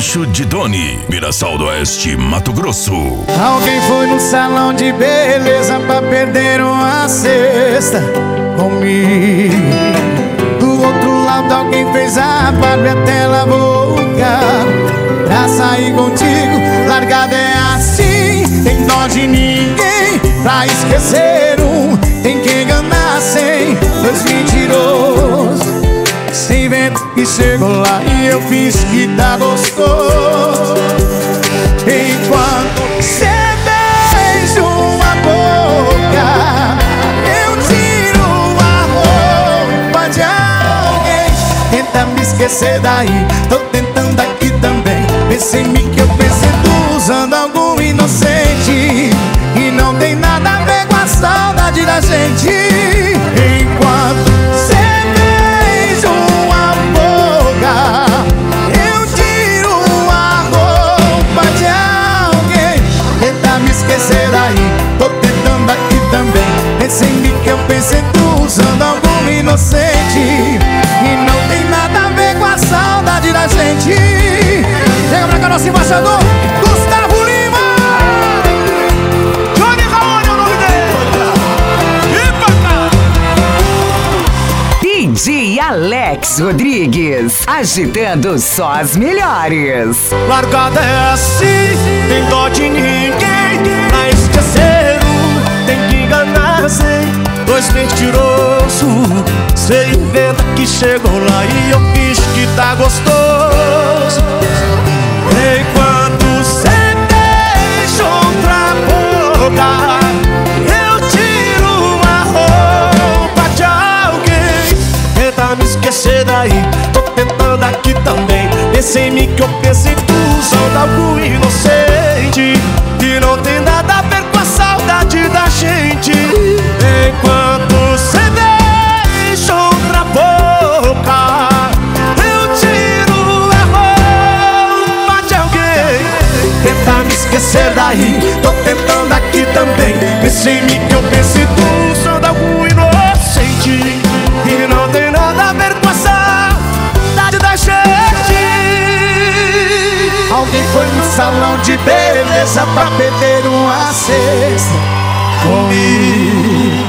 Rancho de Doni, Mirassol do Oeste, Mato Grosso. Alguém foi no salão de beleza pra perder uma cesta comigo. Do outro lado alguém fez a barba e até lavou o carro pra sair contigo. Largada é assim, tem dó de ninguém. Pra esquecer um, tem que enganar 100. Dois mentirosos, sem vento que chegou lá e eu fiz que tá gostoso. Enquanto cê beija uma boca, eu tiro a roupa de alguém. Tenta me esquecer daí, tô tentando aqui também. Pensa em mim que eu pensei tu usando algo inocente e não tem nada a ver com a saudade da gente. Enquanto cê beija uma boca, eu tiro a roupa de alguém. Tenta me esquecer daí, tô tentando aqui também. Pensa em mim que eu pensei tu usando algo inocente e não tem nada a ver com a saudade da gente. Chega pra cá nosso embaixador, Gustavo Lima. Johnny Raoni é o nome dele. E pra cá. DJ Alex Rodrigues, agitando só as melhores. Largada é assim, tem dó de ninguém. Pra esquecer um, tem que enganar 100. Dois mentirosos, cê inventa que chegou lá e eu fiz que tá gostoso. Enquanto cê deixa outra boca, eu tiro uma roupa de alguém. Tenta me esquecer daí, tô tentando aqui também. Pensa em mim que eu pensei tu usando algo inocente e não tem nada a ver com a saudade da gente. Enquanto cê deixa outra boca, eu tiro a roupa de alguém. Tenta me esquecer daí, tô tentando aqui também. Pensa em mim que eu pensei tu usando algo inocente e não tem nada a ver com a saudade da gente. Alguém foi no salão de beleza pra perder uma cesta comigo.